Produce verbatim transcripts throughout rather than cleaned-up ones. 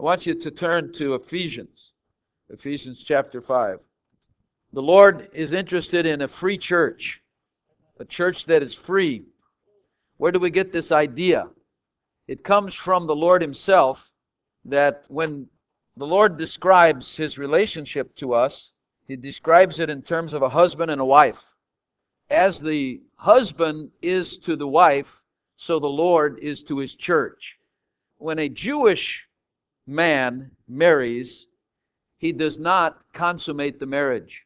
I want you to turn to Ephesians, Ephesians chapter five. The Lord is interested in a free church, a church that is free. Where do we get this idea? It comes from the Lord Himself, that when the Lord describes His relationship to us, He describes it in terms of a husband and a wife. As the husband is to the wife, so the Lord is to His church. When a Jewish man marries, he does not consummate the marriage.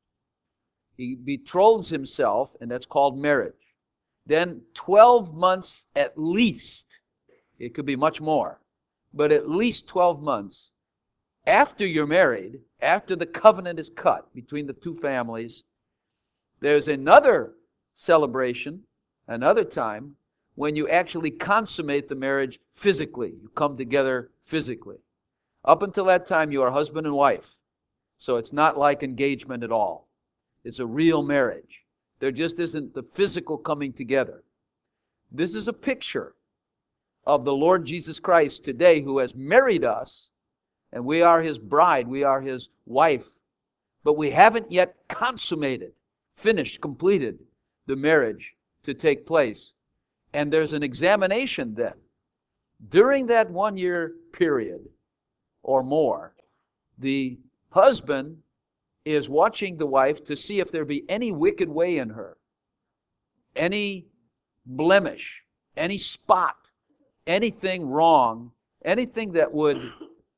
He betroths himself, and that's called marriage. Then twelve months at least, it could be much more, but at least twelve months after you're married, after the covenant is cut between the two families, there's another celebration, another time, when you actually consummate the marriage physically. You come together physically. Up until that time, you are husband and wife. So it's not like engagement at all. It's a real marriage. There just isn't the physical coming together. This is a picture of the Lord Jesus Christ today, who has married us, and we are His bride, we are His wife. But we haven't yet consummated, finished, completed the marriage to take place. And there's an examination then. During that one-year period or more, the husband is watching the wife to see if there be any wicked way in her, any blemish, any spot, anything wrong, anything that would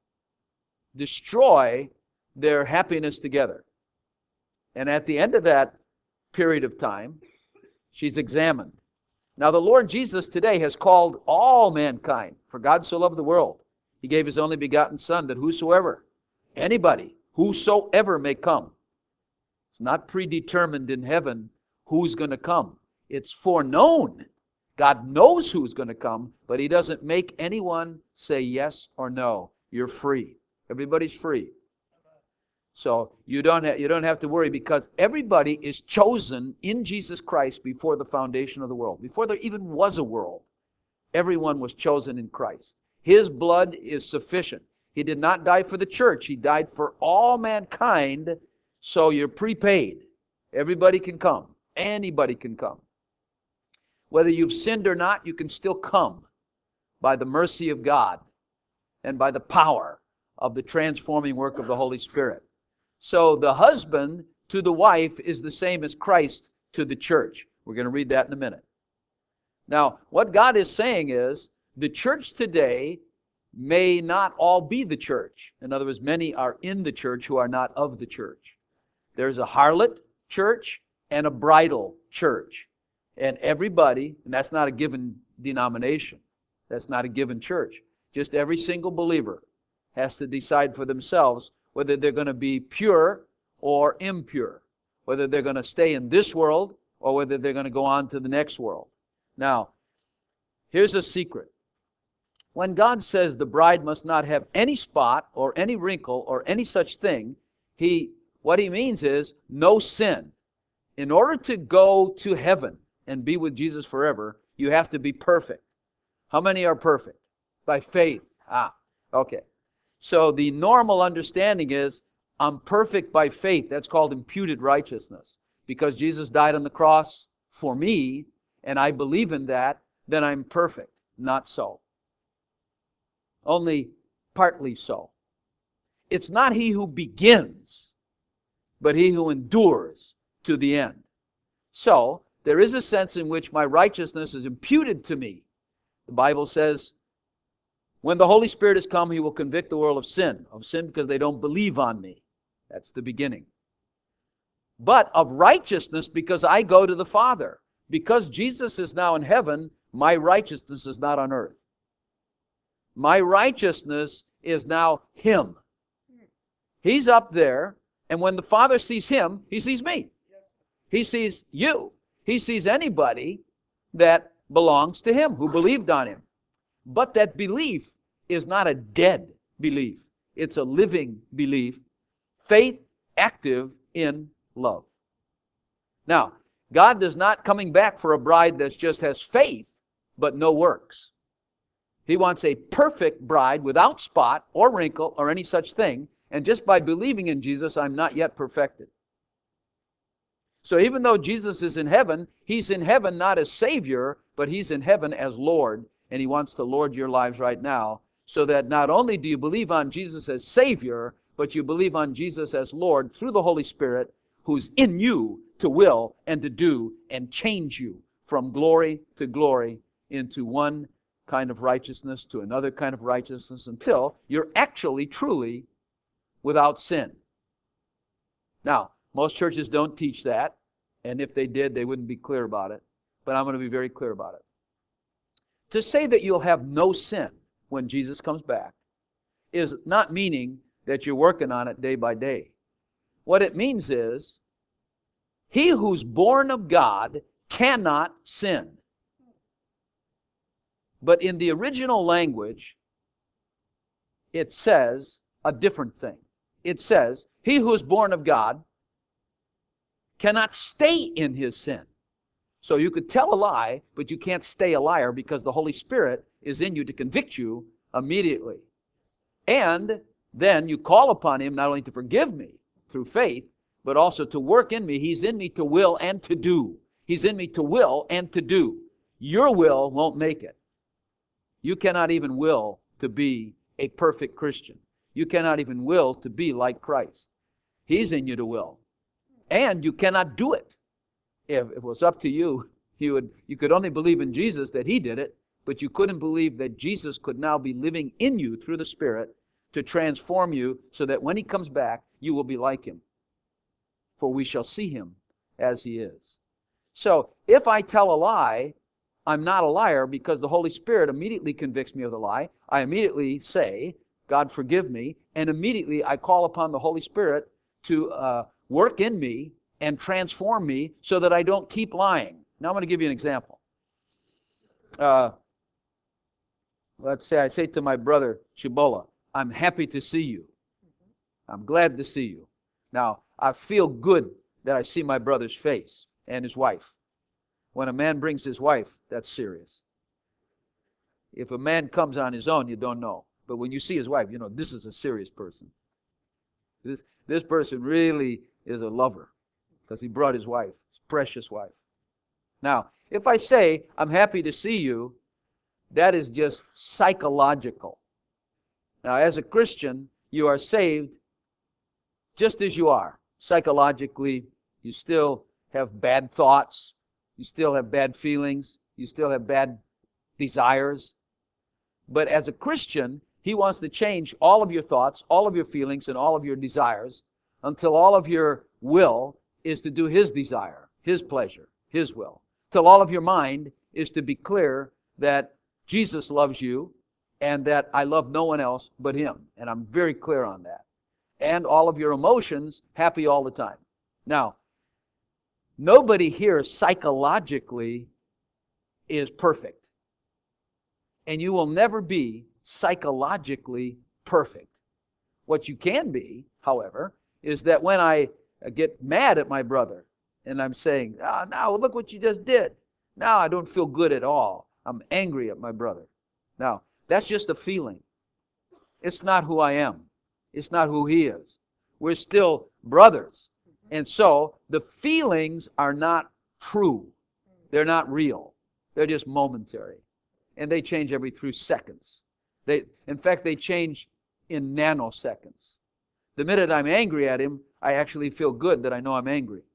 destroy their happiness together. And at the end of that period of time, she's examined. Now the Lord Jesus today has called all mankind, for God so loved the world, He gave His only begotten Son, that whosoever, anybody, whosoever may come. It's not predetermined in heaven who's going to come. It's foreknown. God knows who's going to come, but He doesn't make anyone say yes or no. You're free. Everybody's free. So you don't have, you don't have to worry, because everybody is chosen in Jesus Christ before the foundation of the world. Before there even was a world, everyone was chosen in Christ. His blood is sufficient. He did not die for the church. He died for all mankind, so you're prepaid. Everybody can come. Anybody can come. Whether you've sinned or not, you can still come by the mercy of God and by the power of the transforming work of the Holy Spirit. So the husband to the wife is the same as Christ to the church. We're going to read that in a minute. Now, what God is saying is, the church today may not all be the church. In other words, many are in the church who are not of the church. There's a harlot church and a bridal church. And everybody, and that's not a given denomination. That's not a given church. Just every single believer has to decide for themselves whether they're going to be pure or impure, whether they're going to stay in this world or whether they're going to go on to the next world. Now, here's a secret. When God says the bride must not have any spot or any wrinkle or any such thing, he, what He means is no sin. In order to go to heaven and be with Jesus forever, you have to be perfect. How many are perfect? By faith. Ah, okay. So the normal understanding is, I'm perfect by faith. That's called imputed righteousness. Because Jesus died on the cross for me, and I believe in that, then I'm perfect. Not so. Only partly so. It's not he who begins, but he who endures to the end. So, there is a sense in which my righteousness is imputed to me. The Bible says, when the Holy Spirit has come, He will convict the world of sin. Of sin because they don't believe on me. That's the beginning. But of righteousness because I go to the Father. Because Jesus is now in heaven, my righteousness is not on earth. My righteousness is now Him. He's up there, and when the Father sees Him, He sees me. He sees you. He sees anybody that belongs to Him, who believed on Him. But that belief is not a dead belief. It's a living belief. Faith active in love. Now, God is not coming back for a bride that just has faith, but no works. He wants a perfect bride without spot or wrinkle or any such thing. And just by believing in Jesus, I'm not yet perfected. So even though Jesus is in heaven, He's in heaven not as Savior, but He's in heaven as Lord. And He wants to Lord your lives right now, so that not only do you believe on Jesus as Savior, but you believe on Jesus as Lord through the Holy Spirit, who's in you to will and to do and change you from glory to glory into one kind of righteousness to another kind of righteousness until you're actually, truly without sin. Now, most churches don't teach that, and if they did, they wouldn't be clear about it. But I'm going to be very clear about it. To say that you'll have no sin when Jesus comes back is not meaning that you're working on it day by day. What it means is, he who's born of God cannot sin. But in the original language, it says a different thing. It says, he who is born of God cannot stay in his sin. So you could tell a lie, but you can't stay a liar because the Holy Spirit is in you to convict you immediately. And then you call upon Him not only to forgive me through faith, but also to work in me. He's in me to will and to do. He's in me to will and to do. Your will won't make it. You cannot even will to be a perfect Christian. You cannot even will to be like Christ. He's in you to will. And you cannot do it. If it was up to you, you would you could only believe in Jesus that He did it, but you couldn't believe that Jesus could now be living in you through the Spirit to transform you so that when He comes back, you will be like Him. For we shall see Him as He is. So if I tell a lie, I'm not a liar because the Holy Spirit immediately convicts me of the lie. I immediately say, God forgive me, and immediately I call upon the Holy Spirit to uh, work in me and transform me so that I don't keep lying. Now I'm going to give you an example. Uh, let's say I say to my brother, Chibola, I'm happy to see you. I'm glad to see you. Now, I feel good that I see my brother's face and his wife. When a man brings his wife, that's serious. If a man comes on his own, you don't know. But when you see his wife, you know this is a serious person. This, this person really is a lover because he brought his wife, his precious wife. Now, if I say, I'm happy to see you, that is just psychological. Now, as a Christian, you are saved just as you are. Psychologically, you still have bad thoughts. You still have bad feelings. You still have bad desires. But as a Christian, He wants to change all of your thoughts, all of your feelings, and all of your desires until all of your will is to do His desire, His pleasure, His will. Till all of your mind is to be clear that Jesus loves you and that I love no one else but Him. And I'm very clear on that. And all of your emotions happy all the time. Now, nobody here psychologically is perfect. And you will never be psychologically perfect. What you can be, however, is that when I get mad at my brother and I'm saying, ah, now look what you just did. Now I don't feel good at all. I'm angry at my brother. Now, that's just a feeling. It's not who I am. It's not who he is. We're still brothers. And so the feelings are not true. They're not real. They're just momentary. And they change every few seconds. They, in fact, they change in nanoseconds. The minute I'm angry at him, I actually feel good that I know I'm angry.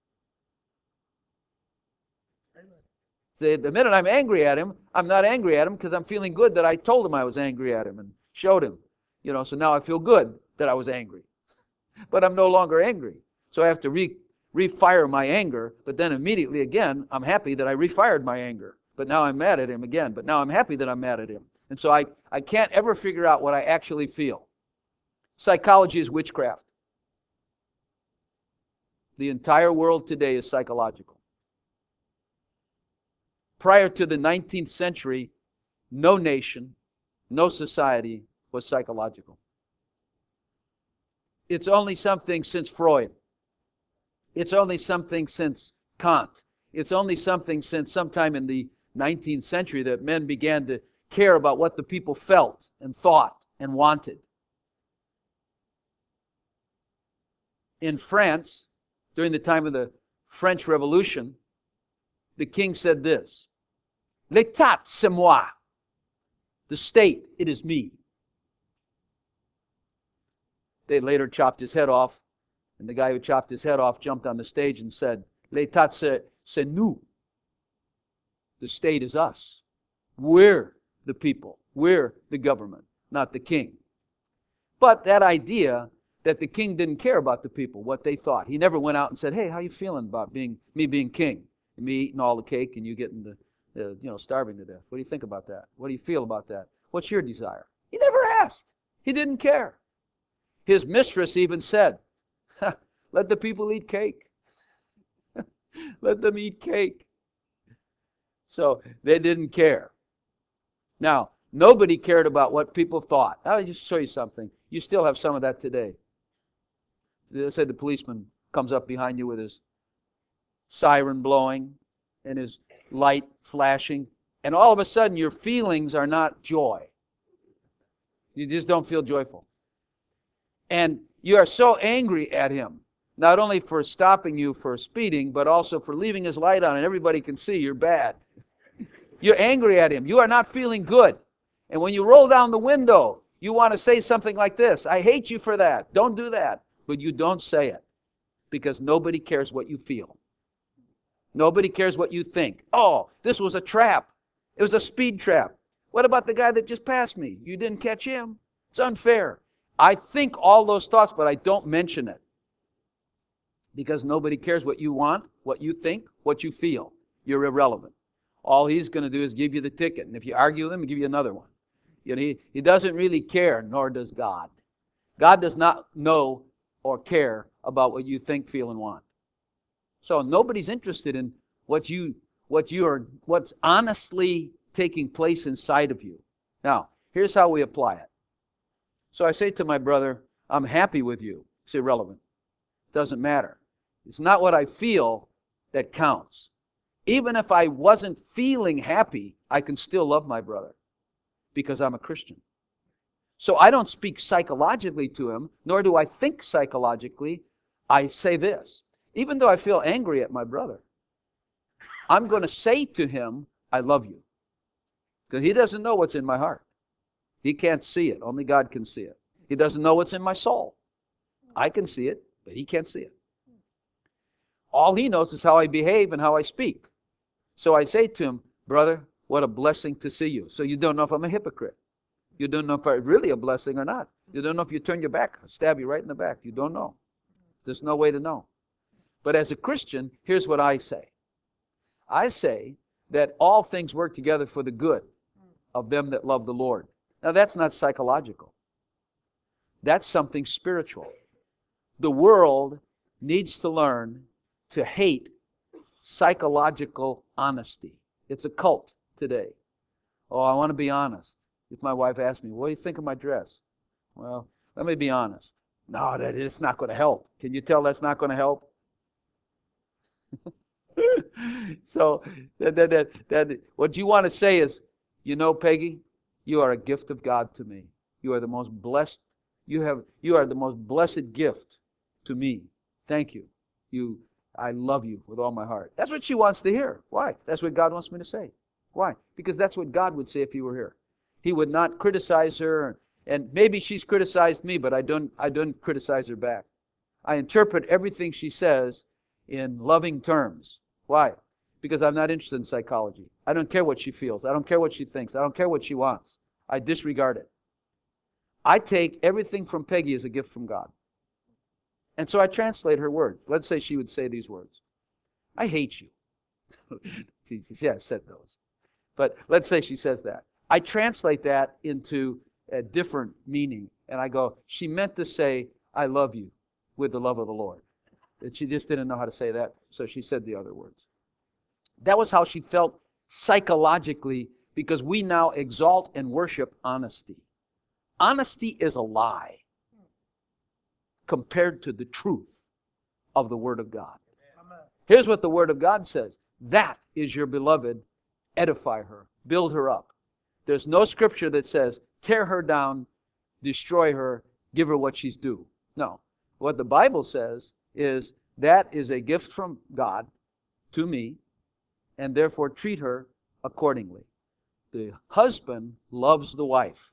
See, the minute I'm angry at him, I'm not angry at him because I'm feeling good that I told him I was angry at him and showed him. You know, so now I feel good that I was angry. But I'm no longer angry. So I have to re, refire my anger, but then immediately again, I'm happy that I refired my anger. But now I'm mad at him again. But now I'm happy that I'm mad at him. And so I, I can't ever figure out what I actually feel. Psychology is witchcraft. The entire world today is psychological. Prior to the nineteenth century, no nation, no society was psychological. It's only something since Freud. It's only something since Kant. It's only something since sometime in the nineteenth century that men began to care about what the people felt and thought and wanted. In France, during the time of the French Revolution, the king said this, "L'État, c'est moi." The state, it is me. They later chopped his head off, and the guy who chopped his head off jumped on the stage and said, "L'État, c'est, c'est nous." The state is us. We're the people. We're the government, not the king. But that idea that the king didn't care about the people, what they thought. He never went out and said, "Hey, how you feeling about being me being king? And me eating all the cake and you getting the, the, you know, starving to death. What do you think about that? What do you feel about that? What's your desire?" He never asked. He didn't care. His mistress even said, "Let the people eat cake." Let them eat cake. So they didn't care. Now, nobody cared about what people thought. I'll just show you something. You still have some of that today. Let's say the policeman comes up behind you with his siren blowing and his light flashing, and all of a sudden your feelings are not joy. You just don't feel joyful. And you are so angry at him, not only for stopping you for speeding, but also for leaving his light on and everybody can see you're bad. You're angry at him. You are not feeling good. And when you roll down the window, you want to say something like this, "I hate you for that. Don't do that." But you don't say it because nobody cares what you feel. Nobody cares what you think. "Oh, this was a trap. It was a speed trap. What about the guy that just passed me? You didn't catch him? It's unfair." I think all those thoughts, but I don't mention it. Because nobody cares what you want, what you think, what you feel. You're irrelevant. All he's going to do is give you the ticket. And if you argue with him, he'll give you another one. You know, he, he doesn't really care, nor does God. God does not know or care about what you think, feel, and want. So nobody's interested in what you what you are what's honestly taking place inside of you. Now, here's how we apply it. So I say to my brother, "I'm happy with you." It's irrelevant. Doesn't matter. It's not what I feel that counts. Even if I wasn't feeling happy, I can still love my brother because I'm a Christian. So I don't speak psychologically to him, nor do I think psychologically. I say this, even though I feel angry at my brother, I'm going to say to him, "I love you." Because he doesn't know what's in my heart. He can't see it. Only God can see it. He doesn't know what's in my soul. I can see it, but he can't see it. All he knows is how I behave and how I speak. So I say to him, "Brother, what a blessing to see you." So you don't know if I'm a hypocrite. You don't know if I'm really a blessing or not. You don't know if you turn your back, I'll stab you right in the back. You don't know. There's no way to know. But as a Christian, here's what I say. I say that all things work together for the good of them that love the Lord. Now that's not psychological. That's something spiritual. The world needs to learn to hate psychological honesty. It's a cult today. Oh, I want to be honest. If my wife asks me, "What do you think of my dress?" Well, let me be honest. No, that it's not going to help. Can you tell that's not going to help? So that, that, that, that, what you want to say is, "You know, Peggy, you are a gift of God to me. You are the most blessed. You have. You are the most blessed gift to me. Thank you. You. I love you with all my heart." That's what she wants to hear. Why? That's what God wants me to say. Why? Because that's what God would say if He were here. He would not criticize her, and maybe she's criticized me, but I don't. I don't criticize her back. I interpret everything she says in loving terms. Why? Because I'm not interested in psychology. I don't care what she feels. I don't care what she thinks. I don't care what she wants. I disregard it. I take everything from Peggy as a gift from God. And so I translate her words. Let's say she would say these words. "I hate you." She has said those. But let's say she says that. I translate that into a different meaning. And I go, she meant to say, "I love you with the love of the Lord." And she just didn't know how to say that, so she said the other words. That was how she felt psychologically, because we now exalt and worship honesty. Honesty is a lie compared to the truth of the Word of God. Here's what the Word of God says. That is your beloved. Edify her. Build her up. There's no scripture that says, tear her down, destroy her, give her what she's due. No. What the Bible says is that is a gift from God to me, and therefore treat her accordingly. The husband loves the wife.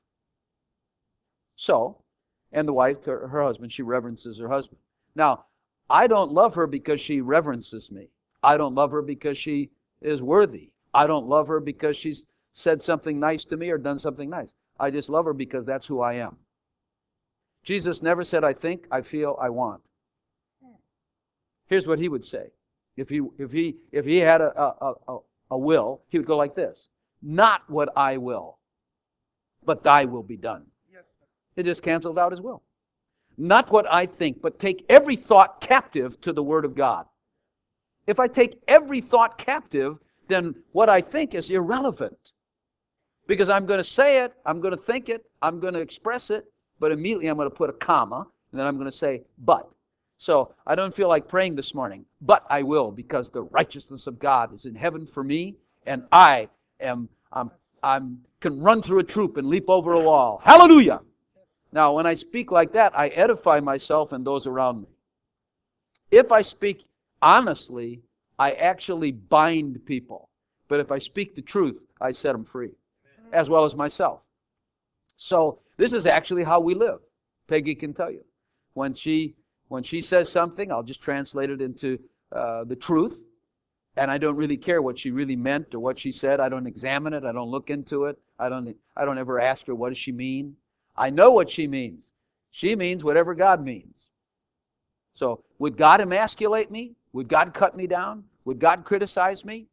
So, and the wife, her, her husband, she reverences her husband. Now, I don't love her because she reverences me. I don't love her because she is worthy. I don't love her because she's said something nice to me or done something nice. I just love her because that's who I am. Jesus never said, I think, I feel, I want. Here's what he would say. If he if he if he had a, a, a, a will, he would go like this. Not what I will, but thy will be done. Yes, sir. It just canceled out his will. Not what I think, but take every thought captive to the Word of God. If I take every thought captive, then what I think is irrelevant. Because I'm going to say it, I'm going to think it, I'm going to express it, but immediately I'm going to put a comma, and then I'm going to say, but. So I don't feel like praying this morning, but I will, because the righteousness of God is in heaven for me, and I am I'm, I'm can run through a troop and leap over a wall. Hallelujah! Now, when I speak like that, I edify myself and those around me. If I speak honestly, I actually bind people. But if I speak the truth, I set them free, as well as myself. So this is actually how we live. Peggy can tell you. When she when she says something, I'll just translate it into uh, the truth. And I don't really care what she really meant or what she said. I don't examine it. I don't look into it. I don't I don't ever ask her, what does she mean? I know what she means. She means whatever God means. So would God emasculate me? Would God cut me down? Would God criticize me?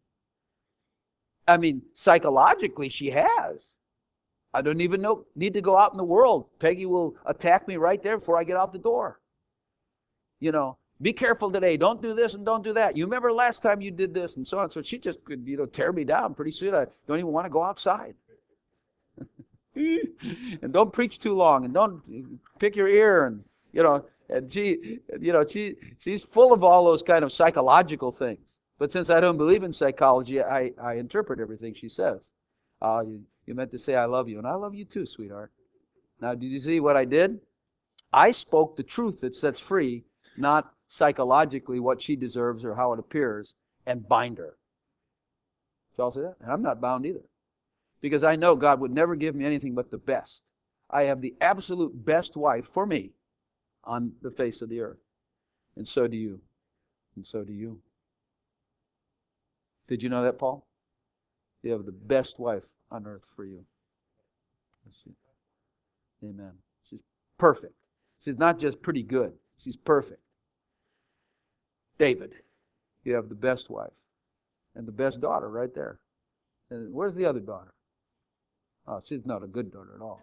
I mean, psychologically, she has. I don't even know, need to go out in the world. Peggy will attack me right there before I get out the door. You know, be careful today. Don't do this and don't do that. You remember last time you did this and so on. So she just could, you know, tear me down. Pretty soon I don't even want to go outside. And don't preach too long, and don't pick your ear, and you know, and she, you know, she, she's full of all those kind of psychological things. But since I don't believe in psychology, I, I interpret everything she says. Uh, you, you meant to say I love you, and I love you too, sweetheart. Now, did you see what I did? I spoke the truth that sets free, not psychologically what she deserves or how it appears, and bind her. Did y'all see that? And I'm not bound either. Because I know God would never give me anything but the best. I have the absolute best wife for me on the face of the earth. And so do you. And so do you. Did you know that, Paul? You have the best wife on earth for you. Amen. She's perfect. She's not just pretty good. She's perfect. David, you have the best wife. And the best daughter right there. And where's the other daughter? Oh, she's not a good daughter at all.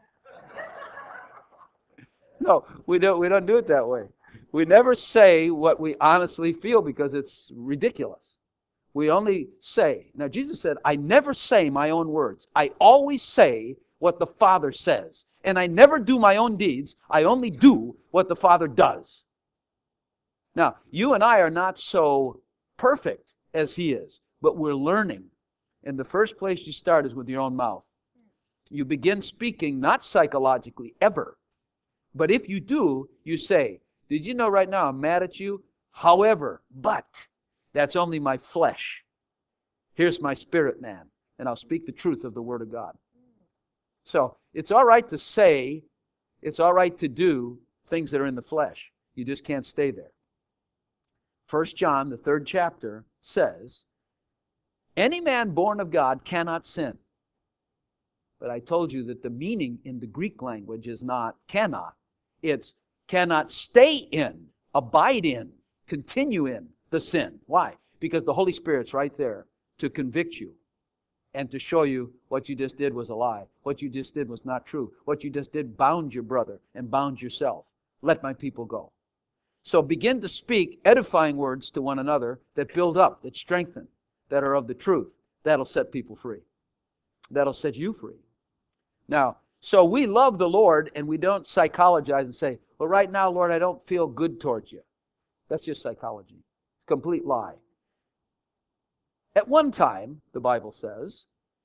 No, we don't we don't do it that way. We never say what we honestly feel because it's ridiculous. We only say. Now Jesus said, I never say my own words. I always say what the Father says. And I never do my own deeds. I only do what the Father does. Now, you and I are not so perfect as He is, but we're learning. And the first place you start is with your own mouth. You begin speaking not psychologically ever. But if you do, you say, did you know right now I'm mad at you? However, but that's only my flesh. Here's my spirit man. And I'll speak the truth of the Word of God. So it's all right to say, it's all right to do things that are in the flesh. You just can't stay there. First John, the third chapter, says, any man born of God cannot sin. But I told you that the meaning in the Greek language is not cannot. It's cannot stay in, abide in, continue in the sin. Why? Because the Holy Spirit's right there to convict you and to show you what you just did was a lie. What you just did was not true. What you just did bound your brother and bound yourself. Let my people go. So begin to speak edifying words to one another that build up, that strengthen, that are of the truth. That'll set people free. That'll set you free. Now, so we love the Lord and we don't psychologize and say, well, right now, Lord, I don't feel good towards you. That's just psychology. Complete lie. At one time, the Bible says,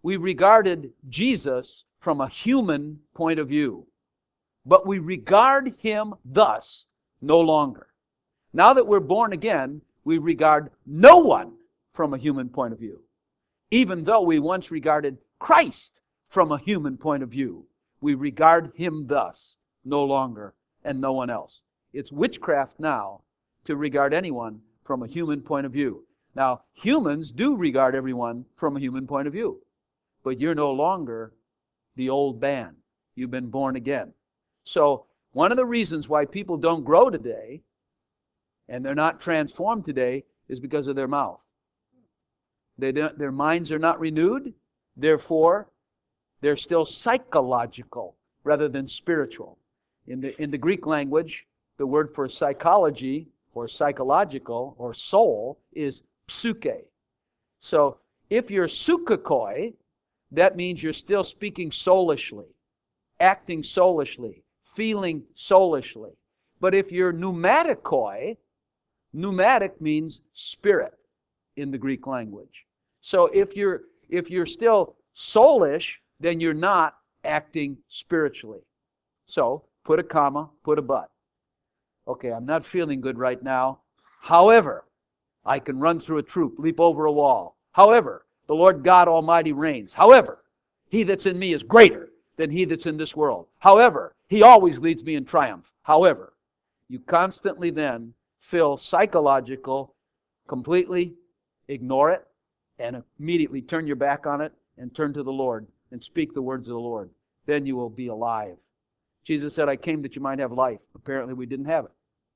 we regarded Jesus from a human point of view. But we regard him thus no longer. Now that we're born again, we regard no one from a human point of view. Even though we once regarded Christ from a human point of view, we regard him thus no longer and no one else. It's witchcraft now to regard anyone from a human point of view. Now, humans do regard everyone from a human point of view, but you're no longer the old man. You've been born again. So, one of the reasons why people don't grow today and they're not transformed today is because of their mouth. They don't, their minds are not renewed, therefore, they're still psychological rather than spiritual. In the, in the Greek language, the word for psychology or psychological or soul is psyche. So if you're psychikoi, that means you're still speaking soulishly, acting soulishly, feeling soulishly. But if you're pneumatikoi, pneumatic means spirit in the Greek language. So if you're if you're still soulish, then you're not acting spiritually. So put a comma, put a but. Okay, I'm not feeling good right now. However, I can run through a troop, leap over a wall. However, the Lord God Almighty reigns. However, he that's in me is greater than he that's in this world. However, he always leads me in triumph. However, you constantly then feel psychological, completely ignore it, and immediately turn your back on it and turn to the Lord and speak the words of the Lord. Then you will be alive. Jesus said, I came that you might have life. Apparently we didn't have it.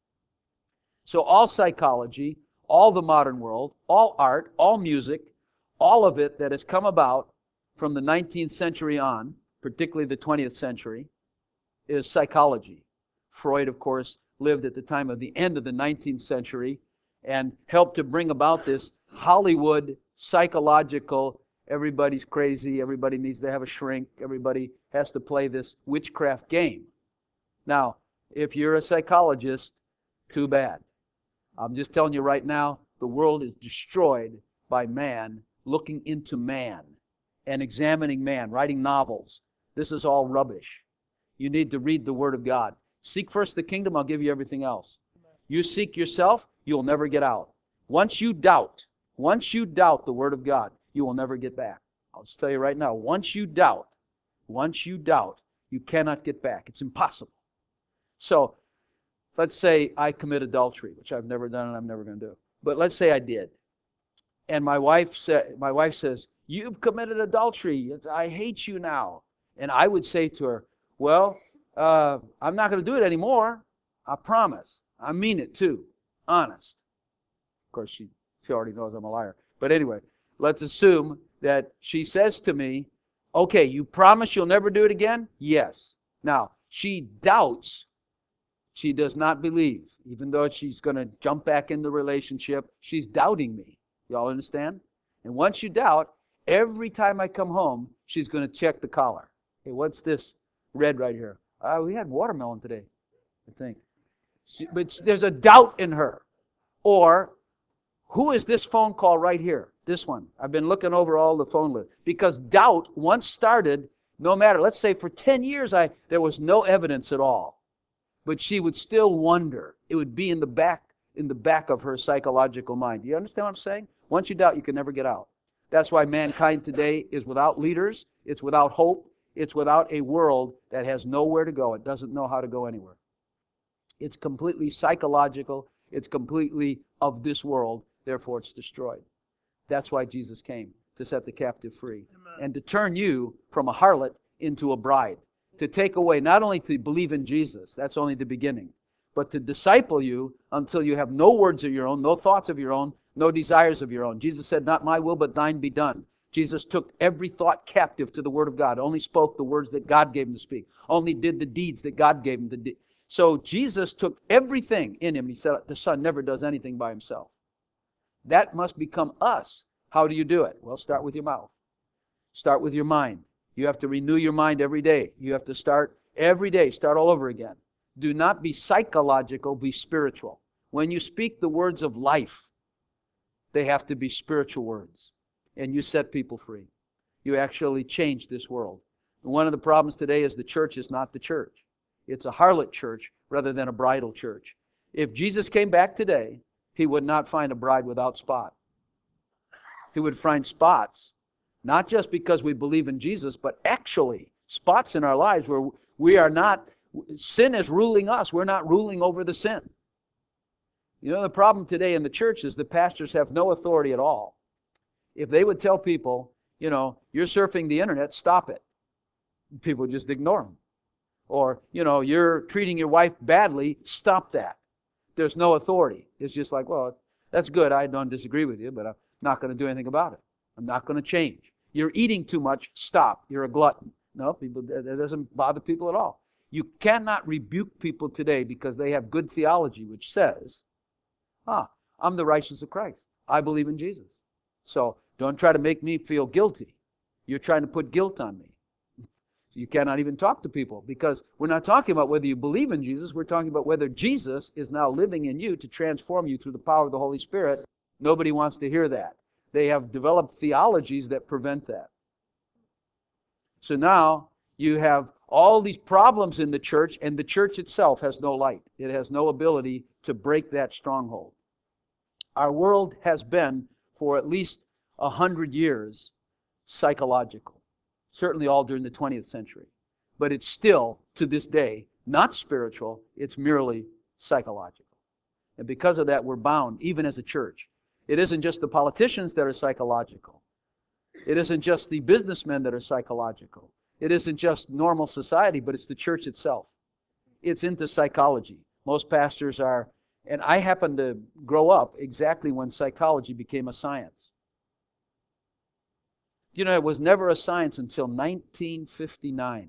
So all psychology, all the modern world, all art, all music, all of it that has come about from the nineteenth century on, particularly the twentieth century, is psychology. Freud, of course, lived at the time of the end of the nineteenth century and helped to bring about this Hollywood psychological, everybody's crazy, everybody needs to have a shrink, everybody has to play this witchcraft game. Now, if you're a psychologist, too bad. I'm just telling you right now, the world is destroyed by man looking into man and examining man, writing novels. This is all rubbish. You need to read the Word of God. Seek first the kingdom, I'll give you everything else. You seek yourself, you'll never get out. Once you doubt, once you doubt the Word of God, you will never get back. I'll just tell you right now, once you doubt, once you doubt, you cannot get back. It's impossible. So, let's say I commit adultery, which I've never done and I'm never going to do. But let's say I did. And my wife said, my wife says, you've committed adultery. I hate you now. And I would say to her, well, uh, I'm not going to do it anymore. I promise. I mean it too. Honest. Of course, she, she already knows I'm a liar. But anyway, let's assume that she says to me, okay, you promise you'll never do it again? Yes. Now, she doubts. She does not believe. Even though she's going to jump back in the relationship, she's doubting me. Y'all understand? And once you doubt, every time I come home, she's going to check the collar. Hey, what's this red right here? Uh, we had watermelon today, I think. She, but there's a doubt in her. Or, who is this phone call right here? This one. I've been looking over all the phone lists. Because doubt, once started, no matter, let's say for ten years, I there was no evidence at all. But she would still wonder. It would be in the back, in the back of her psychological mind. Do you understand what I'm saying? Once you doubt, you can never get out. That's why mankind today is without leaders. It's without hope. It's without a world that has nowhere to go. It doesn't know how to go anywhere. It's completely psychological. It's completely of this world. Therefore, it's destroyed. That's why Jesus came, to set the captive free. Amen. And to turn you from a harlot into a bride. To take away, not only to believe in Jesus, that's only the beginning, but to disciple you until you have no words of your own, no thoughts of your own, no desires of your own. Jesus said, not my will, but thine be done. Jesus took every thought captive to the Word of God, only spoke the words that God gave him to speak, only did the deeds that God gave him to do. So Jesus took everything in him. He said, the Son never does anything by himself. That must become us. How do you do it? Well, start with your mouth. Start with your mind. You have to renew your mind every day. You have to start every day, start all over again. Do not be psychological, be spiritual. When you speak the words of life, they have to be spiritual words. And you set people free. You actually change this world. And one of the problems today is the church is not the church. It's a harlot church rather than a bridal church. If Jesus came back today, He would not find a bride without spot. He would find spots, not just because we believe in Jesus, but actually spots in our lives where we are not, sin is ruling us. We're not ruling over the sin. You know, the problem today in the church is the pastors have no authority at all. If they would tell people, you know, you're surfing the internet, stop it. People would just ignore them. Or, you know, you're treating your wife badly, stop that. There's no authority. It's just like, well, that's good. I don't disagree with you, but I'm not going to do anything about it. I'm not going to change. You're eating too much, stop. You're a glutton. No, people, that doesn't bother people at all. You cannot rebuke people today because they have good theology, which says, ah, I'm the righteousness of Christ. I believe in Jesus. So don't try to make me feel guilty. You're trying to put guilt on me. You cannot even talk to people because we're not talking about whether you believe in Jesus. We're talking about whether Jesus is now living in you to transform you through the power of the Holy Spirit. Nobody wants to hear that. They have developed theologies that prevent that. So now you have all these problems in the church, and the church itself has no light. It has no ability to break that stronghold. Our world has been, for at least a hundred years, psychological. Certainly all during the twentieth century. But it's still, to this day, not spiritual. It's merely psychological. And because of that, we're bound, even as a church. It isn't just the politicians that are psychological. It isn't just the businessmen that are psychological. It isn't just normal society, but it's the church itself. It's into psychology. Most pastors are, and I happened to grow up exactly when psychology became a science. You know, it was never a science until nineteen fifty-nine.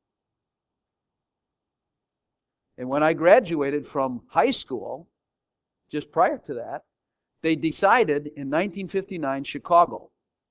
And when I graduated from high school, just prior to that, they decided in nineteen fifty-nine, Chicago,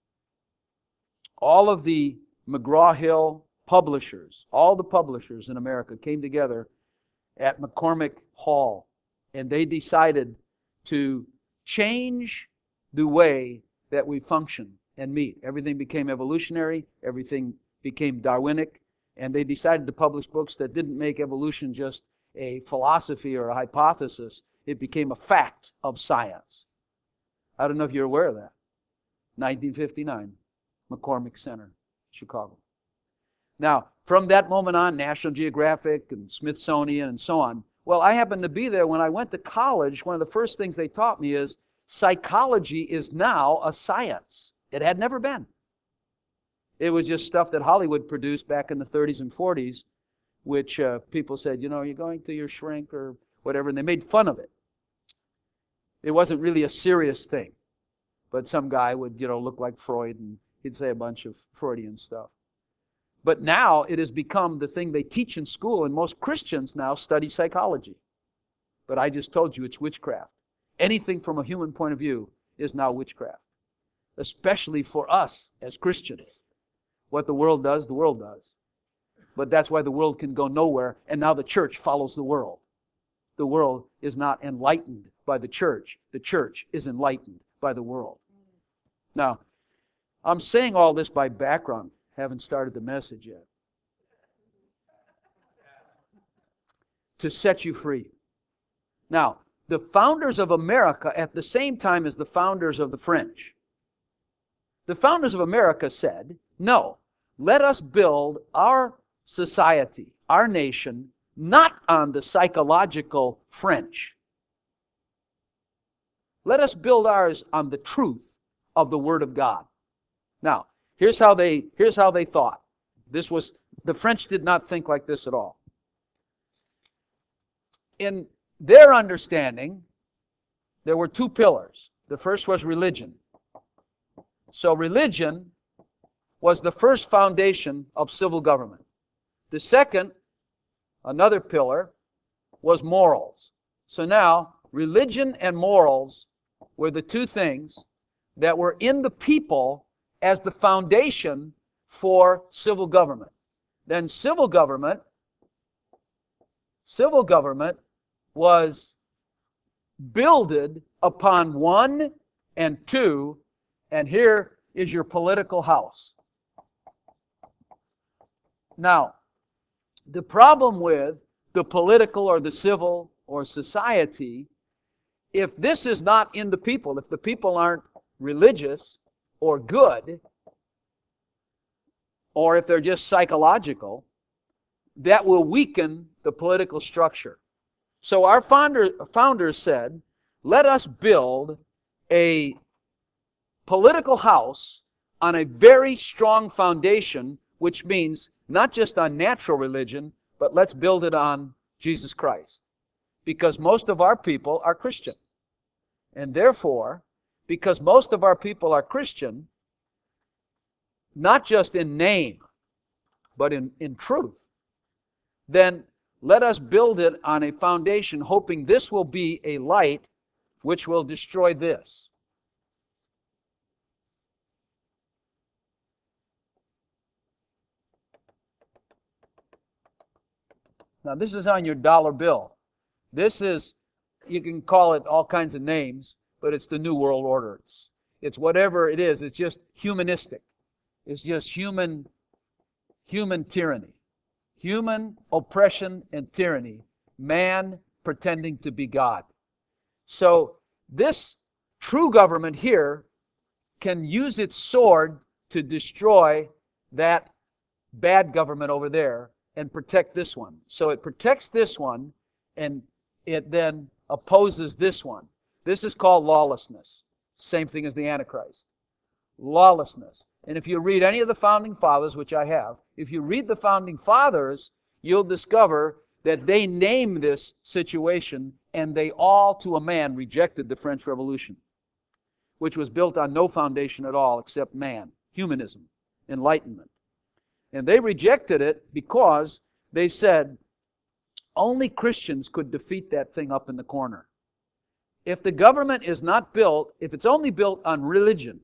all of the McGraw-Hill publishers, all the publishers in America came together at McCormick Hall, and they decided to change the way that we function and meet. Everything became evolutionary, everything became Darwinic, and they decided to publish books that didn't make evolution just a philosophy or a hypothesis. It became a fact of science. I don't know if you're aware of that. nineteen fifty-nine, McCormick Center, Chicago. Now, from that moment on, National Geographic and Smithsonian and so on. Well, I happened to be there when I went to college. One of the first things they taught me is psychology is now a science. It had never been. It was just stuff that Hollywood produced back in the thirties and forties, which uh, people said, you know, you're going to your shrink or whatever, and they made fun of it. It wasn't really a serious thing. But some guy would, you know, look like Freud, and he'd say a bunch of Freudian stuff. But now it has become the thing they teach in school, and most Christians now study psychology. But I just told you it's witchcraft. Anything from a human point of view is now witchcraft. Especially for us as Christians. What the world does, the world does. But that's why the world can go nowhere, and now the church follows the world. The world is not enlightened by the church. The church is enlightened by the world. Now, I'm saying all this by background. Haven't started the message yet. To set you free. Now, the founders of America at the same time as the founders of the French. The founders of America said, no, let us build our society, our nation, not on the psychological French. Let us build ours on the truth of the Word of God. Now, here's how they here's how they thought. This was the French did not think like this at all. In their understanding, there were two pillars. The first was religion. So religion was the first foundation of civil government. The second, another pillar, was morals. So now, religion and morals were the two things that were in the people as the foundation for civil government. Then civil government, civil government was builded upon one and two, and here is your political house. Now, the problem with the political or the civil or society, if this is not in the people, if the people aren't religious or good, or if they're just psychological, that will weaken the political structure. So our founder, founders said, let us build a political house on a very strong foundation, which means not just on natural religion, but let's build it on Jesus Christ. Because most of our people are Christian. And therefore, because most of our people are Christian, not just in name, but in, in truth, then let us build it on a foundation, hoping this will be a light which will destroy this. Now, this is on your dollar bill. This is, you can call it all kinds of names, but it's the New World Order. It's, it's whatever it is. It's just humanistic. It's just human, human tyranny. Human oppression and tyranny. Man pretending to be God. So this true government here can use its sword to destroy that bad government over there and protect this one. So it protects this one and it then opposes this one. This is called lawlessness. Same thing as the Antichrist. Lawlessness. And if you read any of the founding fathers, which I have, if you read the founding fathers, you'll discover that they name this situation, and they all, to a man, rejected the French Revolution, which was built on no foundation at all except man, humanism, enlightenment. And they rejected it because they said only Christians could defeat that thing up in the corner. If the government is not built, if it's only built on religion,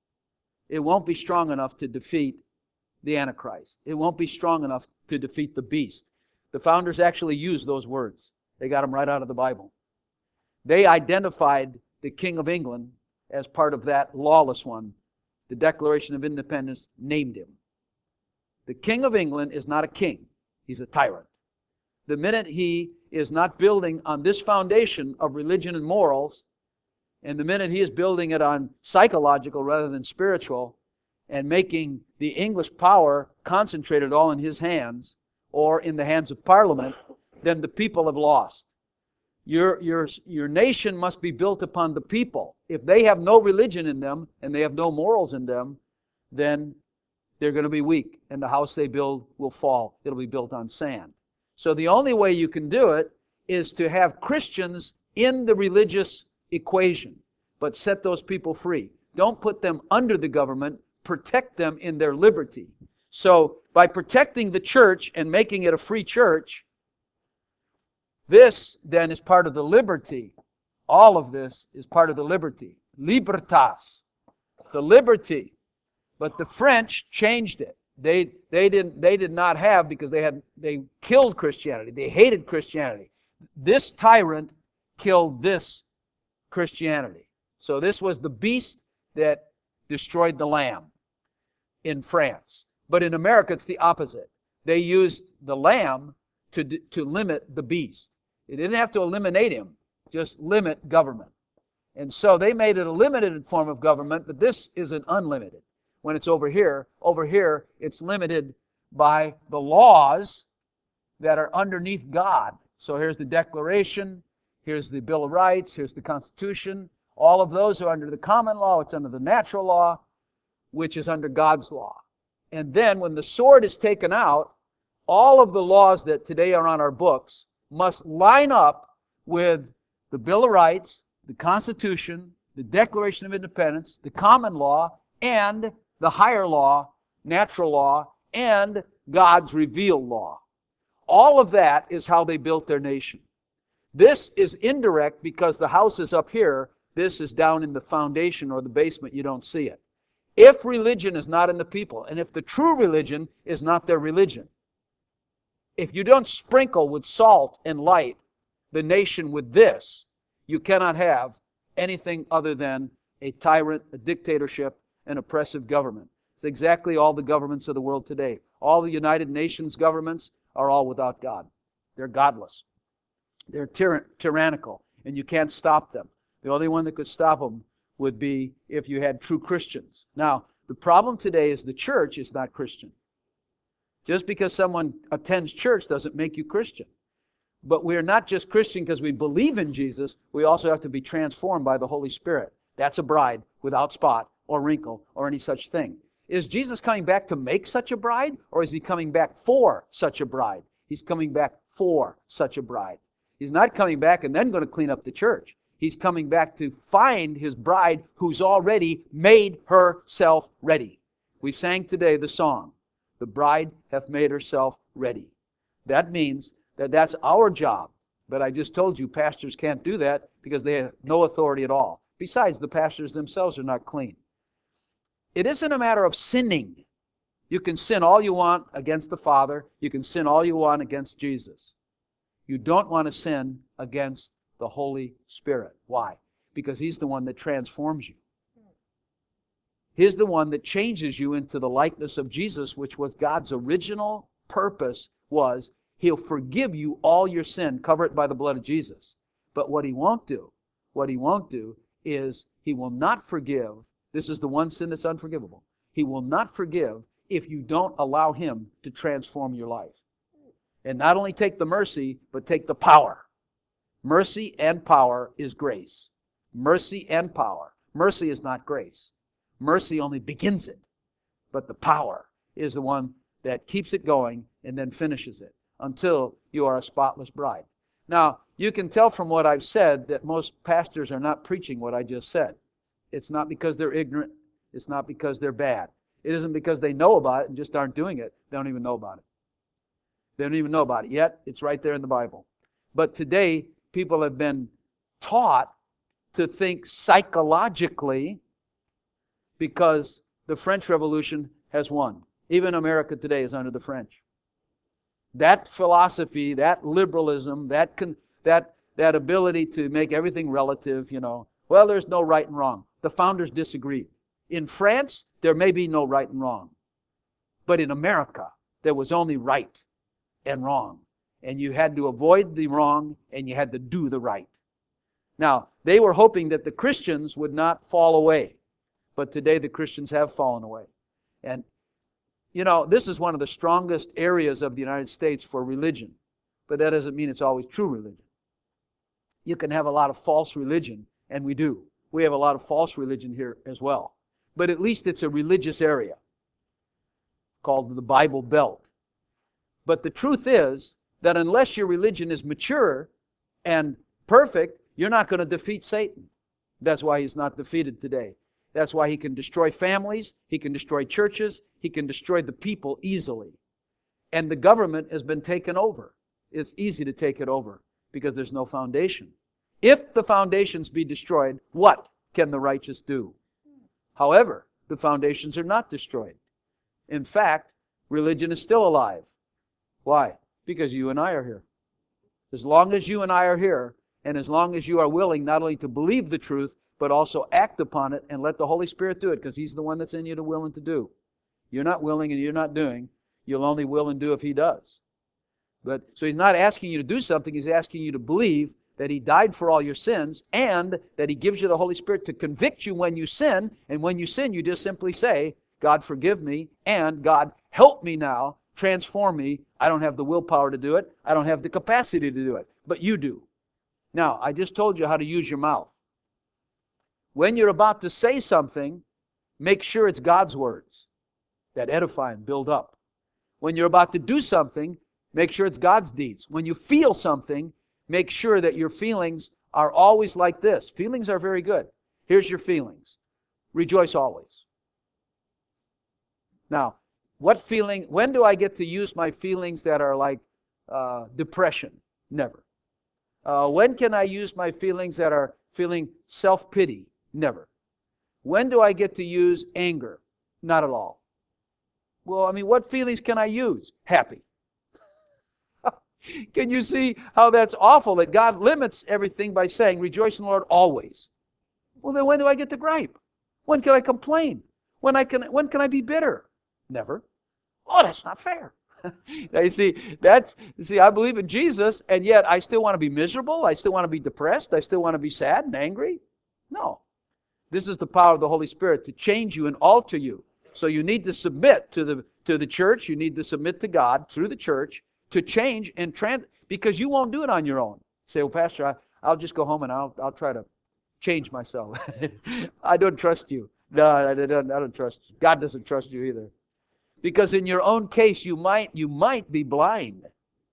it won't be strong enough to defeat the Antichrist. It won't be strong enough to defeat the beast. The founders actually used those words. They got them right out of the Bible. They identified the King of England as part of that lawless one. The Declaration of Independence named him. The King of England is not a king. He's a tyrant. The minute he is not building on this foundation of religion and morals, and the minute he is building it on psychological rather than spiritual, and making the English power concentrated all in his hands or in the hands of Parliament, then the people have lost. Your, your, your nation must be built upon the people. If they have no religion in them and they have no morals in them, then they're going to be weak, and the house they build will fall. It'll be built on sand. So the only way you can do it is to have Christians in the religious equation, but set those people free. Don't put them under the government. Protect them in their liberty. So by protecting the church and making it a free church, this then is part of the liberty. All of this is part of the liberty. Libertas. The liberty. But the French changed it. They they didn't they did not have, because they had they killed Christianity. They hated Christianity. This tyrant killed this Christianity. So this was the beast that destroyed the lamb in France. But in America it's the opposite. They used the lamb to to limit the beast. They didn't have to eliminate him, just limit government. And so they made it a limited form of government, but this is an unlimited. When it's over here, over here, it's limited by the laws that are underneath God. So here's the Declaration, here's the Bill of Rights, here's the Constitution. All of those are under the common law. It's under the natural law, which is under God's law. And then when the sword is taken out, all of the laws that today are on our books must line up with the Bill of Rights, the Constitution, the Declaration of Independence, the common law, and the higher law, natural law, and God's revealed law. All of that is how they built their nation. This is indirect because the house is up here. This is down in the foundation or the basement. You don't see it. If religion is not in the people, and if the true religion is not their religion, if you don't sprinkle with salt and light the nation with this, you cannot have anything other than a tyrant, a dictatorship, an oppressive government. It's exactly all the governments of the world today. All the United Nations governments are all without God. They're godless. They're tyr- tyrannical, and you can't stop them. The only one that could stop them would be if you had true Christians. Now, the problem today is the church is not Christian. Just because someone attends church doesn't make you Christian. But we're not just Christian because we believe in Jesus. We also have to be transformed by the Holy Spirit. That's a bride without spot or wrinkle or any such thing. Is Jesus coming back to make such a bride, or is He coming back for such a bride? He's coming back for such a bride. He's not coming back and then going to clean up the church. He's coming back to find His bride who's already made herself ready. We sang today the song, "The bride hath made herself ready." That means that that's our job. But I just told you pastors can't do that because they have no authority at all. Besides, the pastors themselves are not clean. It isn't a matter of sinning. You can sin all you want against the Father. You can sin all you want against Jesus. You don't want to sin against the Holy Spirit. Why? Because He's the one that transforms you. He's the one that changes you into the likeness of Jesus, which was God's original purpose was He'll forgive you all your sin, cover it by the blood of Jesus. But what He won't do, what He won't do is He will not forgive. This is the one sin that's unforgivable. He will not forgive if you don't allow Him to transform your life. And not only take the mercy, but take the power. Mercy and power is grace. Mercy and power. Mercy is not grace. Mercy only begins it. But the power is the one that keeps it going and then finishes it until you are a spotless bride. Now, you can tell from what I've said that most pastors are not preaching what I just said. It's not because they're ignorant. It's not because they're bad. It isn't because they know about it and just aren't doing it. They don't even know about it. They don't even know about it yet. It's right there in the Bible. But today, people have been taught to think psychologically because the French Revolution has won. Even America today is under the French. That philosophy, that liberalism, that con- that that ability to make everything relative, you know, well, there's no right and wrong. The founders disagreed. In France, there may be no right and wrong. But in America, there was only right and wrong. And you had to avoid the wrong and you had to do the right. Now, they were hoping that the Christians would not fall away. But today the Christians have fallen away. And you know, this is one of the strongest areas of the United States for religion. But that doesn't mean it's always true religion. You can have a lot of false religion, and we do. We have a lot of false religion here as well. But at least it's a religious area called the Bible Belt. But the truth is that unless your religion is mature and perfect, you're not going to defeat Satan. That's why he's not defeated today. That's why he can destroy families, he can destroy churches, he can destroy the people easily. And the government has been taken over. It's easy to take it over because there's no foundation. If the foundations be destroyed, what can the righteous do? However, the foundations are not destroyed. In fact, religion is still alive. Why? Because you and I are here. As long as you and I are here, and as long as you are willing not only to believe the truth, but also act upon it and let the Holy Spirit do it, because He's the one that's in you to will and to do. You're not willing and you're not doing. You'll only will and do if He does. But so He's not asking you to do something. He's asking you to believe that He died for all your sins and that He gives you the Holy Spirit to convict you when you sin. And when you sin, you just simply say, God, forgive me, and God, help me now, transform me. I don't have the willpower to do it. I don't have the capacity to do it, but you do. Now, I just told you how to use your mouth. When you're about to say something, make sure it's God's words that edify and build up. When you're about to do something, make sure it's God's deeds. When you feel something, make sure that your feelings are always like this. Feelings are very good. Here's your feelings. Rejoice always. Now, what feeling, when do I get to use my feelings that are like uh, depression? Never. Uh, when can I use my feelings that are feeling self-pity? Never. When do I get to use anger? Not at all. Well, I mean, what feelings can I use? Happy. Can you see how that's awful that God limits everything by saying, rejoice in the Lord always? Well, then when do I get to gripe? When can I complain? When I can, when can I be bitter? Never. Oh, that's not fair. Now you see, that's you see, I believe in Jesus, and yet I still want to be miserable. I still want to be depressed. I still want to be sad and angry. No. This is the power of the Holy Spirit to change you and alter you. So you need to submit to the to the church. You need to submit to God through the church to change and trans because you won't do it on your own. Say, well, Pastor, I, I'll just go home and I'll I'll try to change myself. I don't trust you. No, I don't. I don't trust you. God doesn't trust you either. Because in your own case, you might you might be blind.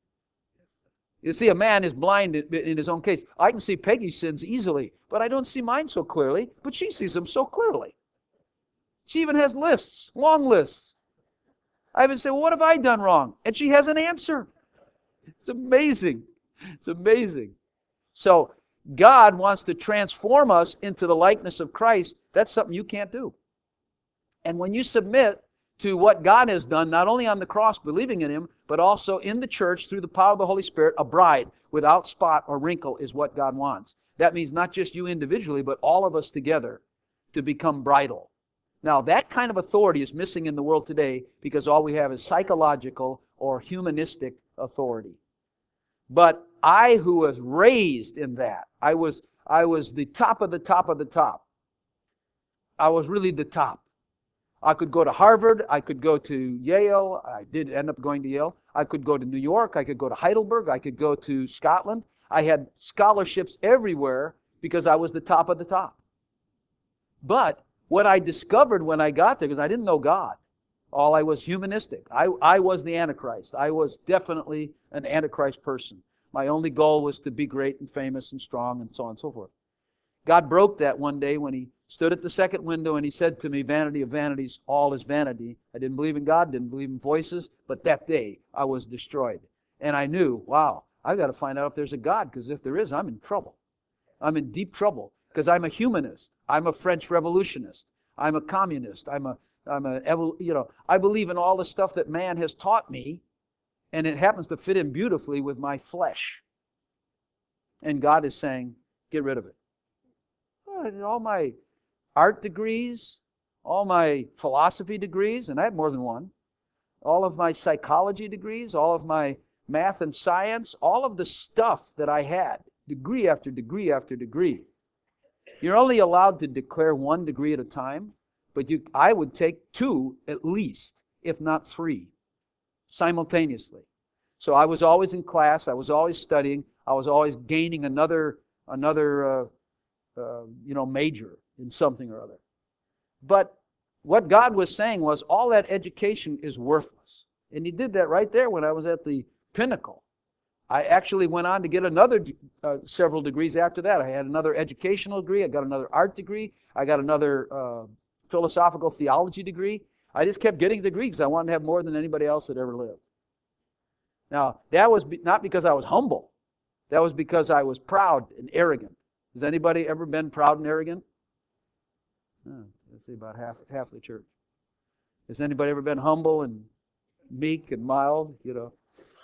You see, a man is blind in his own case. I can see Peggy's sins easily, but I don't see mine so clearly. But she sees them so clearly. She even has lists, long lists. I even say, well, what have I done wrong? And she has an answer. It's amazing. It's amazing. So God wants to transform us into the likeness of Christ. That's something you can't do. And when you submit to what God has done, not only on the cross, believing in Him, but also in the church through the power of the Holy Spirit, a bride without spot or wrinkle is what God wants. That means not just you individually, but all of us together to become bridal. Now, that kind of authority is missing in the world today because all we have is psychological or humanistic authority. But I, who was raised in that, I was, I was the top of the top of the top. I was really the top. I could go to Harvard, I could go to Yale, I did end up going to Yale, I could go to New York, I could go to Heidelberg, I could go to Scotland. I had scholarships everywhere because I was the top of the top. But what I discovered when I got there, because I didn't know God, all I was humanistic. I, I was the Antichrist. I was definitely an Antichrist person. My only goal was to be great and famous and strong and so on and so forth. God broke that one day when He stood at the second window and He said to me, vanity of vanities, all is vanity. I didn't believe in God, didn't believe in voices, but that day I was destroyed. And I knew, wow, I've got to find out if there's a God, because if there is, I'm in trouble. I'm in deep trouble, because I'm a humanist. I'm a French revolutionist. I'm a communist. I'm a, I'm a, you know, I believe in all the stuff that man has taught me, and it happens to fit in beautifully with my flesh. And God is saying, get rid of it. All my art degrees, all my philosophy degrees, and I have more than one, all of my psychology degrees, all of my math and science, all of the stuff that I had, degree after degree after degree. You're only allowed to declare one degree at a time, but you, I would take two at least, if not three, simultaneously. So I was always in class, I was always studying, I was always gaining another, another uh, uh, you know, major in something or other. But what God was saying was all that education is worthless. And He did that right there when I was at the pinnacle. I actually went on to get another uh, several degrees after that. I had another educational degree. I got another art degree. I got another uh, philosophical theology degree. I just kept getting degrees because I wanted to have more than anybody else that ever lived. Now, that was be- not because I was humble. That was because I was proud and arrogant. Has anybody ever been proud and arrogant? Oh, let's see, about half half the church. Has anybody ever been humble and meek and mild? You know.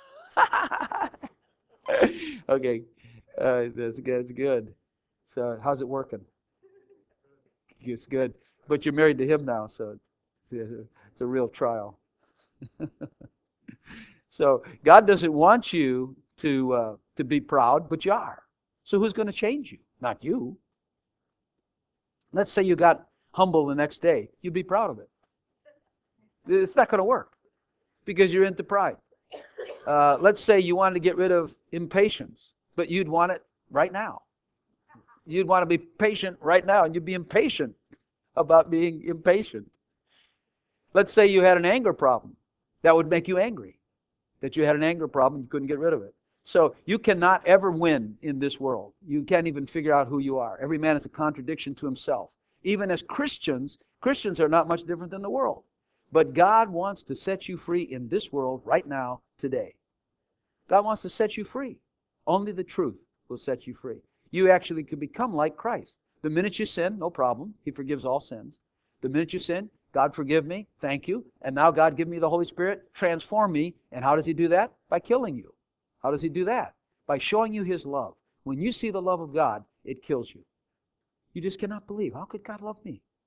Okay, uh, that's good. That's good. So, how's it working? It's good. But you're married to Him now, so it's a, it's a real trial. So, God doesn't want you to uh, to be proud, but you are. So, who's going to change you? Not you. Let's say you got humble the next day. You'd be proud of it. It's not going to work because you're into pride. Uh, let's say you wanted to get rid of impatience, but you'd want it right now. You'd want to be patient right now, and you'd be impatient about being impatient. Let's say you had an anger problem. That would make you angry, that you had an anger problem, you couldn't get rid of it. So you cannot ever win in this world. You can't even figure out who you are. Every man is a contradiction to himself. Even as Christians, Christians are not much different than the world. But God wants to set you free in this world right now, today. God wants to set you free. Only the truth will set you free. You actually could become like Christ. The minute you sin, no problem. He forgives all sins. The minute you sin, God forgive me, thank you. And now God give me the Holy Spirit, transform me. And how does He do that? By killing you. How does He do that? By showing you His love. When you see the love of God, it kills you. You just cannot believe. How could God love me?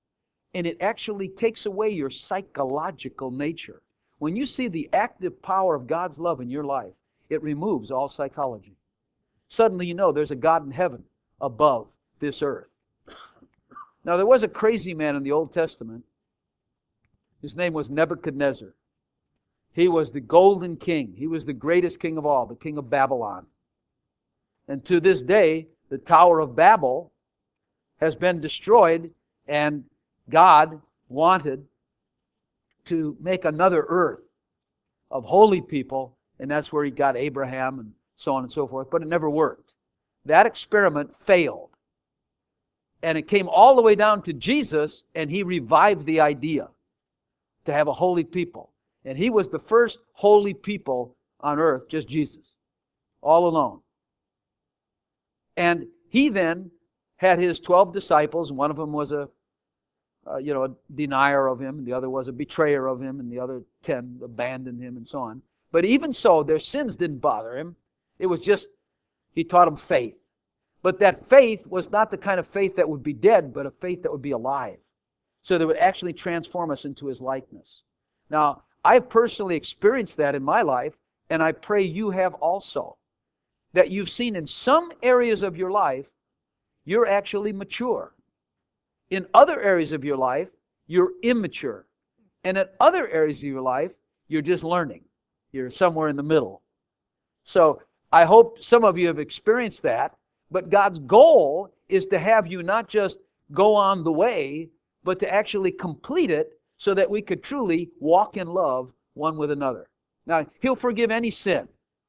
And it actually takes away your psychological nature. When you see the active power of God's love in your life, it removes all psychology. Suddenly you know there's a God in heaven above this earth. Now there was a crazy man in the Old Testament. His name was Nebuchadnezzar. He was the golden king. He was the greatest king of all, the king of Babylon. And to this day, the Tower of Babel has been destroyed, and God wanted to make another earth of holy people, and that's where He got Abraham and so on and so forth, but it never worked. That experiment failed. And it came all the way down to Jesus, and He revived the idea to have a holy people. And He was the first holy people on earth, just Jesus, all alone. And He then had His twelve disciples, and one of them was a, uh, you know, a denier of Him, and the other was a betrayer of Him, and the other ten abandoned Him, and so on. But even so, their sins didn't bother Him. It was just, He taught them faith. But that faith was not the kind of faith that would be dead, but a faith that would be alive. So that would actually transform us into His likeness. Now, I've personally experienced that in my life, and I pray you have also. That you've seen in some areas of your life, you're actually mature. In other areas of your life, you're immature. And in other areas of your life, you're just learning. You're somewhere in the middle. So I hope some of you have experienced that, but God's goal is to have you not just go on the way, but to actually complete it so that we could truly walk in love one with another. Now, He'll forgive any sin.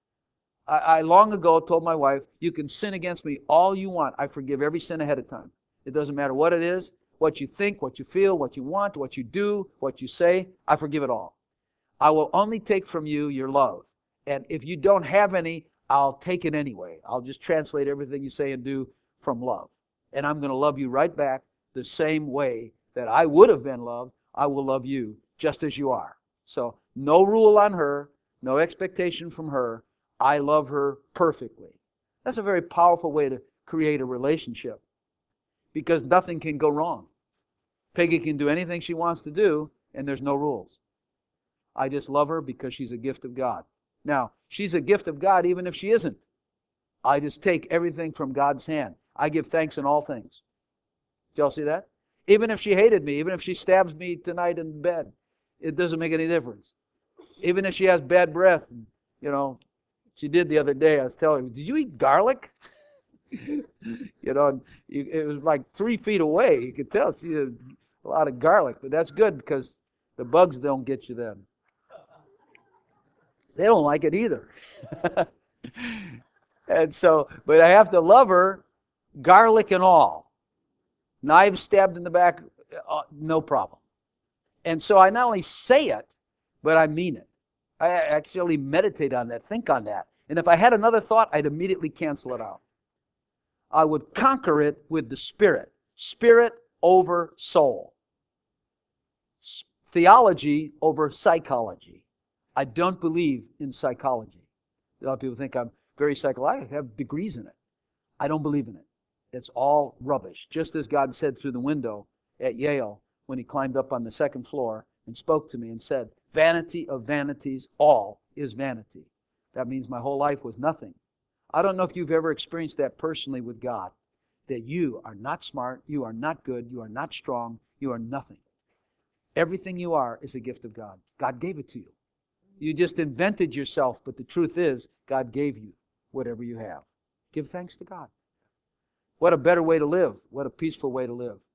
I, I long ago told my wife, you can sin against me all you want. I forgive every sin ahead of time. It doesn't matter what it is, what you think, what you feel, what you want, what you do, what you say. I forgive it all. I will only take from you your love. And if you don't have any, I'll take it anyway. I'll just translate everything you say and do from love. And I'm going to love you right back the same way that I would have been loved. I will love you just as you are. So no rule on her, no expectation from her. I love her perfectly. That's a very powerful way to create a relationship, because nothing can go wrong. Peggy can do anything she wants to do, and there's no rules. I just love her because she's a gift of God. Now, she's a gift of God even if she isn't. I just take everything from God's hand. I give thanks in all things. Did y'all see that? Even if she hated me, even if she stabs me tonight in bed, it doesn't make any difference. Even if she has bad breath, you know, she did the other day, I was telling her, did you eat garlic? You know, it was like three feet away. You could tell she had a lot of garlic, but that's good because the bugs don't get you then. They don't like it either. And so, but I have to love her, garlic and all. Knives stabbed in the back, uh, no problem. And so I not only say it, but I mean it. I actually meditate on that, think on that. And if I had another thought, I'd immediately cancel it out. I would conquer it with the Spirit. Spirit over soul. Theology over psychology. I don't believe in psychology. A lot of people think I'm very psychological. I have degrees in it. I don't believe in it. It's all rubbish. Just as God said through the window at Yale when He climbed up on the second floor and spoke to me and said, vanity of vanities, all is vanity. That means my whole life was nothing. I don't know if you've ever experienced that personally with God, that you are not smart, you are not good, you are not strong, you are nothing. Everything you are is a gift of God. God gave it to you. You just invented yourself, but the truth is, God gave you whatever you have. Give thanks to God. What a better way to live. What a peaceful way to live.